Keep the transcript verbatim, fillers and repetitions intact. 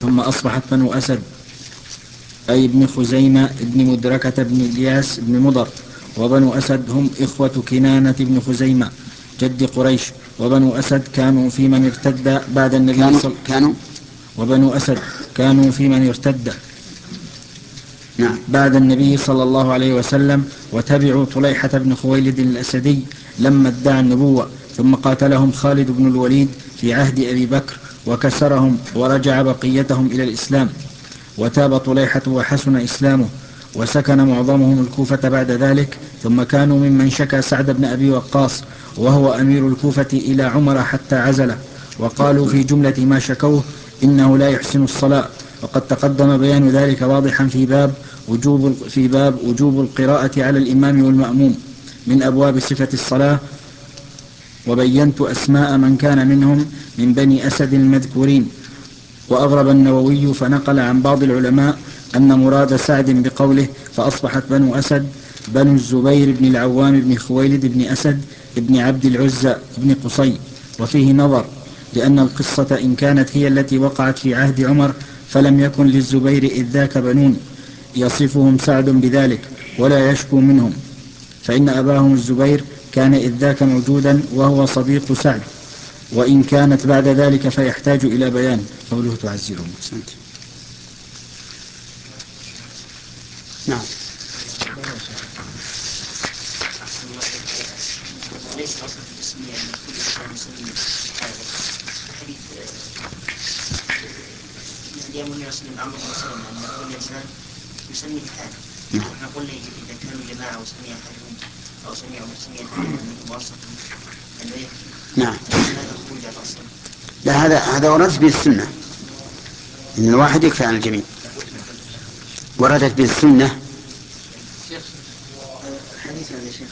ثم أصبحت بنو أسد أي ابن خزيمة ابن مدركة ابن إلياس ابن مضر. وبنو أسد هم إخوة كنانة ابن خزيمة جد قريش. وبنو أسد كانوا في من ارتد بعد النبي كانوا, صل... كانوا وبنو أسد كانوا في من ارتد نعم. بعد النبي صلى الله عليه وسلم، وتبعوا طليحة بن خويلد الأسدي لما ادعى النبوة، ثم قاتلهم خالد بن الوليد في عهد أبي بكر وكسرهم ورجع بقيتهم إلى الإسلام. وتاب طليحة وحسن إسلامه، وسكن معظمهم الكوفة بعد ذلك. ثم كانوا ممن شكى سعد بن أبي وقاص وهو أمير الكوفة إلى عمر حتى عزله، وقالوا في جملة ما شكوه إنه لا يحسن الصلاة. وقد تقدم بيان ذلك واضحا في باب وجوب في باب وجوب القراءة على الإمام والمأموم من أبواب صفة الصلاة، وبينت أسماء من كان منهم من بني أسد المذكورين. وأغرب النووي فنقل عن بعض العلماء أن مراد سعد بقوله فأصبحت بنو أسد بنو الزبير بن العوام بن خويلد بن أسد بن عبد العزى بن قصي. وفيه نظر، لأن القصة إن كانت هي التي وقعت في عهد عمر فلم يكن للزبير إذ ذاك بنون يصفهم سعد بذلك ولا يشكو منهم، فإن أباهم الزبير كان إذ ذاك موجودا وهو صديق سعد، وإن كانت بعد ذلك فيحتاج إلى بيان. قوله تعزرهم. نعم. ليس أصل في التسمية أن كل إنسان يسمي هذا الحديث الذي أمر النبي صلى الله عليه وسلم أن كل إنسان يسمي بحاله. نحن قلنا إذا كانوا جماعة وسمي أحدهم أو سمعوا تسمية مواصفة أنه يكفي. نعم. هذا خروج على الأصل. لا، هذا هذا ورد به السنة إن الواحد يكفي عن الجميع. وردت به السنة. حديث هذا يا شيخ